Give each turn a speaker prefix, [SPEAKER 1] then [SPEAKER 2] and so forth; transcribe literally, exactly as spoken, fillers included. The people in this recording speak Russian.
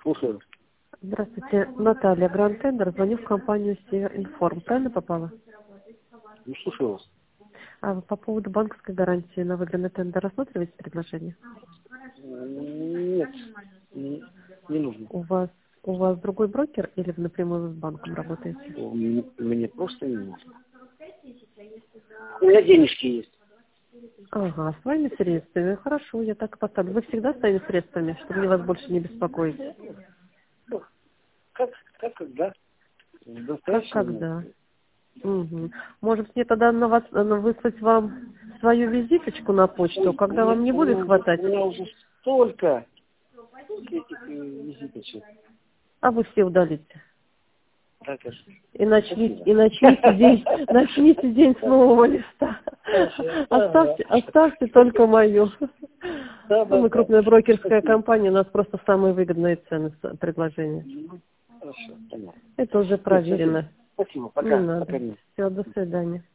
[SPEAKER 1] Слушаю.
[SPEAKER 2] Здравствуйте, Наталья, Гранд Тендер, звоню в компанию Север Информ. Правильно попала?
[SPEAKER 1] Ну, слушаю вас.
[SPEAKER 2] А вы по поводу банковской гарантии на выигранный тендер рассматриваете предложение?
[SPEAKER 1] Нет, не, не нужно.
[SPEAKER 2] У вас у вас другой брокер или вы напрямую с банком работаете?
[SPEAKER 1] Мне, мне просто не нужно. У меня денежки есть.
[SPEAKER 2] Ага, с своими средствами. Хорошо, я так и поставлю. Вы всегда с своими средствами, чтобы мне вас больше не беспокоить?
[SPEAKER 1] Ну, как, как когда?
[SPEAKER 2] Как
[SPEAKER 1] Достаточно.
[SPEAKER 2] когда? Угу. Может мне тогда на вас на- выслать вам свою визиточку на почту,
[SPEAKER 1] Ой, у
[SPEAKER 2] когда
[SPEAKER 1] меня,
[SPEAKER 2] вам не
[SPEAKER 1] у меня
[SPEAKER 2] будет
[SPEAKER 1] уже,
[SPEAKER 2] хватать?
[SPEAKER 1] у меня уже столько этих э, визиточек.
[SPEAKER 2] А вы все удалите.
[SPEAKER 1] Да, конечно.
[SPEAKER 2] И начните,
[SPEAKER 1] Спасибо.
[SPEAKER 2] и начните день, начните день с нового листа.
[SPEAKER 1] Хорошо.
[SPEAKER 2] Оставьте,
[SPEAKER 1] Ага.
[SPEAKER 2] оставьте только мою.
[SPEAKER 1] Да,
[SPEAKER 2] Ну,
[SPEAKER 1] да,
[SPEAKER 2] мы
[SPEAKER 1] да.
[SPEAKER 2] крупная брокерская
[SPEAKER 1] Спасибо.
[SPEAKER 2] компания, у нас просто самые выгодные цены с- предложения.
[SPEAKER 1] Ну, хорошо, понятно.
[SPEAKER 2] Это уже
[SPEAKER 1] Нет, спасибо.
[SPEAKER 2] проверено.
[SPEAKER 1] Спасибо.
[SPEAKER 2] Не
[SPEAKER 1] Пока.
[SPEAKER 2] надо.
[SPEAKER 1] Пока нет.
[SPEAKER 2] Все, до свидания.